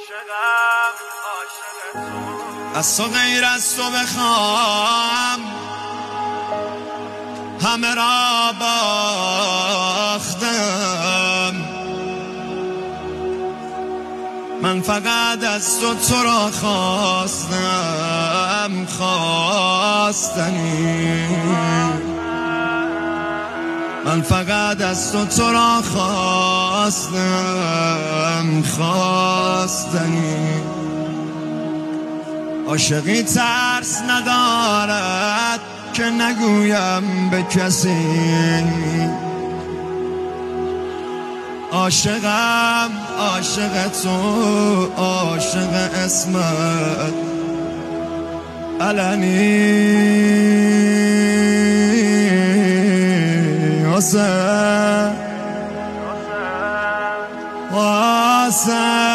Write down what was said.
از تو غیر از تو بخوام همه را باختم، من فقط از تو را خواستم، خواستنی من فقط از تو را خواستم، خواستنی عاشقی ترس ندارد که نگویم به کسی، عاشقم عاشق تو، عاشق اسمت علنی حسین حسین